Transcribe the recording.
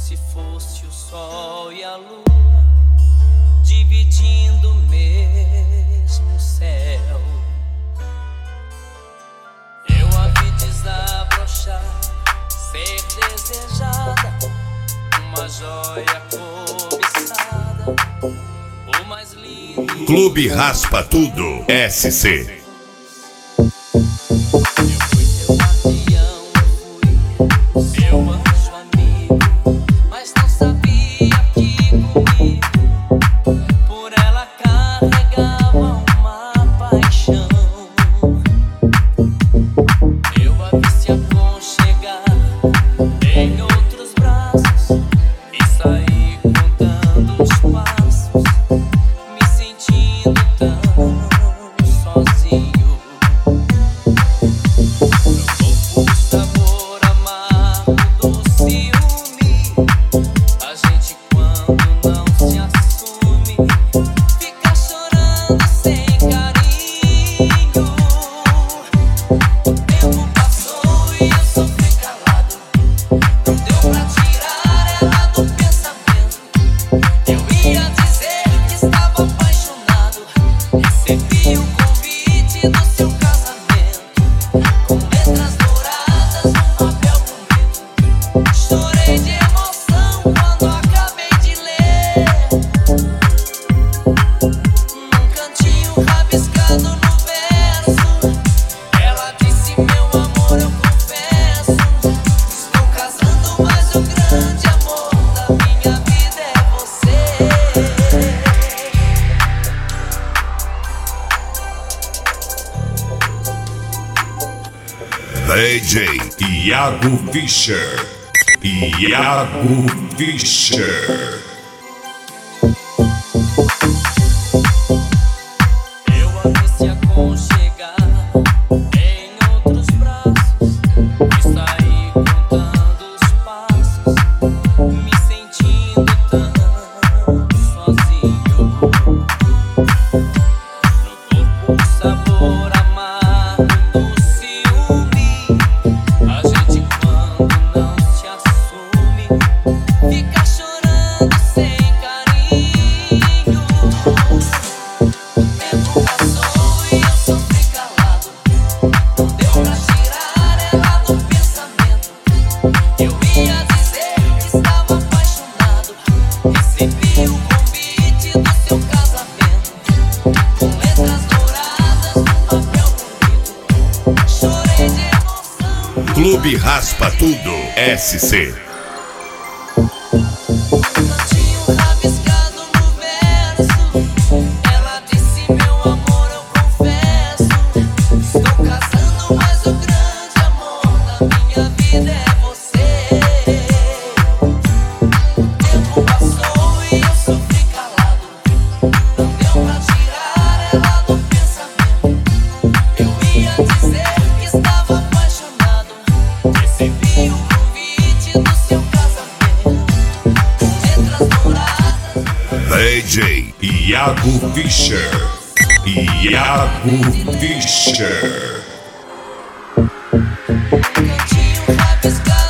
se fosse o sol e a lua dividindo o mesmo céu. Eu a vi desabrochar, ser desejada, uma joia cobiçada, o mais lindo. Clube Raspa Tudo SC. DJ Iago Fischer. Iago Fischer. Eu a vi se aconchegar em outros braços e saí contando os passos, me sentindo tão sozinho. No corpo o sabor amargo do ciúme. A gente quando não se assume fica chorando sem carinho. O tempo passou e eu sofri calado, não deu pra tirar ela do pensamento. Eu ia dizer que estava apaixonado, recebi o convite do seu casamento, com letras douradas num papel bonito. Chorei de emoção. Clube Raspa Tudo SC. Cantinho rabiscado no verso, ela disse: meu amor, eu confesso, estou casando, mas o grande amor da minha vida é você. O tempo passou e eu sofri calado, não deu pra tirar ela do pensamento. Eu ia dizer que estava apaixonado, recebi o convite do seu casamento, com letras douradas. DJ Iago Fischer. Iago Fischer. Cantinho rabiscado